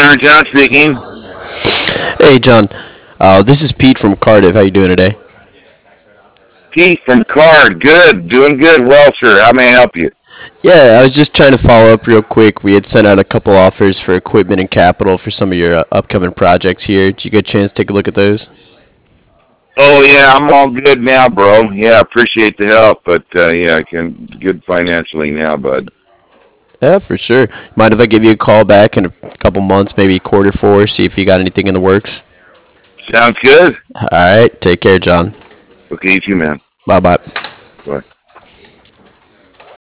Center, John speaking. Hey, John. This is Pete from Cardiff. How you doing today? Pete from Card. Good. Doing good. Well, sir. How may I help you? Yeah, I was just trying to follow up real quick. We had sent out a couple offers for equipment and capital for some of your upcoming projects here. Did you get a chance to take a look at those? Oh, yeah, I'm all good now, bro. Yeah, appreciate the help, but, yeah, I can good financially now, bud. Yeah, for sure. Mind if I give you a call back in a couple months, maybe quarter four, see if you got anything in the works? Sounds good? All right, take care, John. Okay, you too, man. Bye bye. Bye.